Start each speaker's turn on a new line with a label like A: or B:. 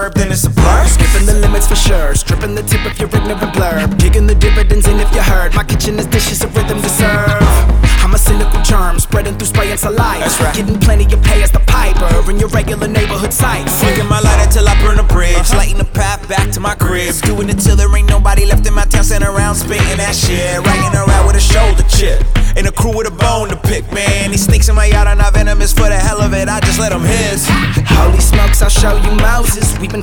A: then it's a blur.
B: Skipping the limits for sure, stripping the tip of your ignorant blurb, gigging the dividends in if you heard. My kitchen is dishes, a rhythm to serve. I'm a cynical germ, spreading through spray and saliva.
A: That's right.
B: Getting plenty of pay as the piper in your regular neighborhood sites.
A: Flicking my lighter till I burn a bridge, lighting the path back to my crib. Doing it till there ain't nobody left in my town, sitting around spitting that shit. Riding around with a shoulder chip, and a crew with a bone to pick, man. These snakes in my yard are not venomous, for the hell of it, I just let them hiss.
B: Holy smokes, I'll show you Moses. We've been